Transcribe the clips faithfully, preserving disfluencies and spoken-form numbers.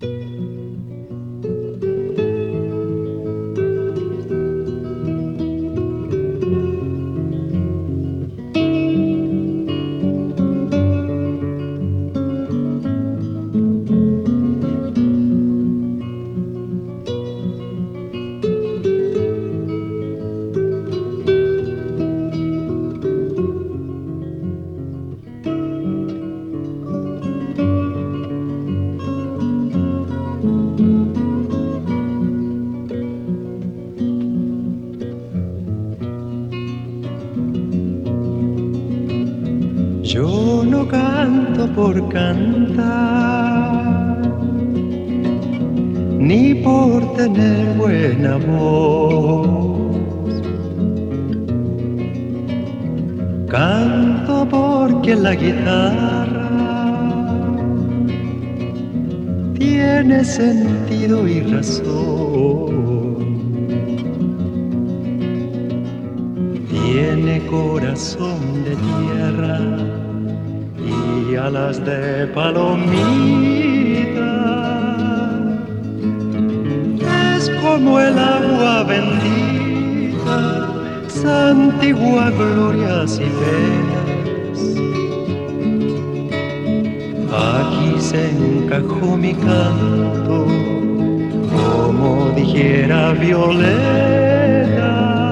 Yo no canto por cantar, ni por tener buena voz. Canto porque la guitarra tiene sentido y razón. Tiene corazón de tierra y alas de palomita. Es como el agua bendita, santigua glorias y penas. Aquí se encajó mi canto, como dijera Violeta.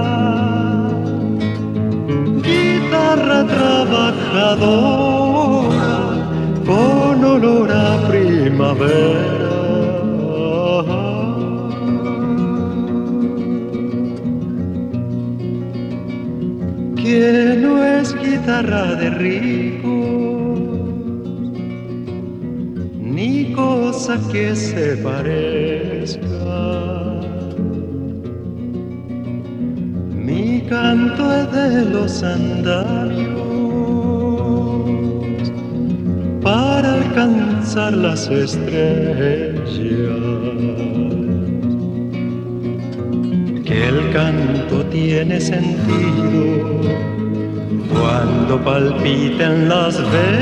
Guitarra trabajadora con olor a primavera. Que no es guitarra de rico, ni cosa que se parezca. Mi canto es de los andamios para alcanzar las estrellas. Que el canto tiene sentido cuando palpiten las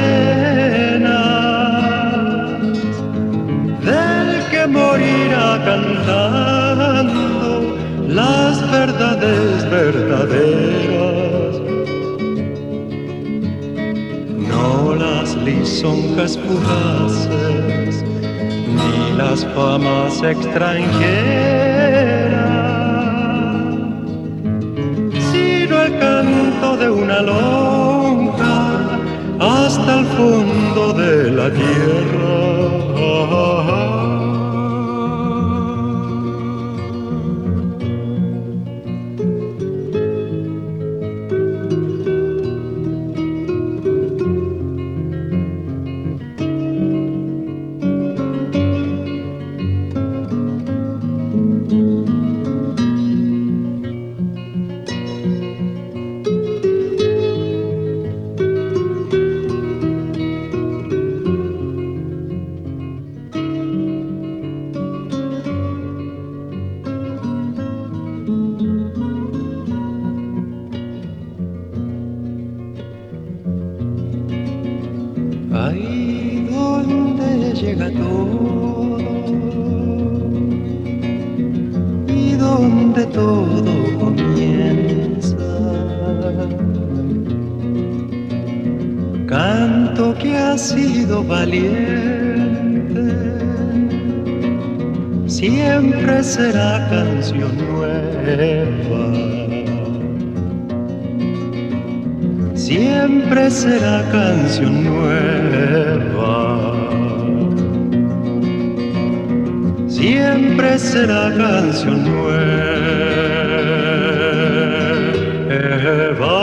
venas del que morirá cantando las verdades verdaderas, no las lisonjas fugaces ni las famas extranjeras, sino el canto de una lonja hasta el fondo de la tierra. Ahí donde llega todo y donde todo comienza, canto que ha sido valiente, siempre será canción nueva. Siempre será canción nueva, siempre será canción nueva.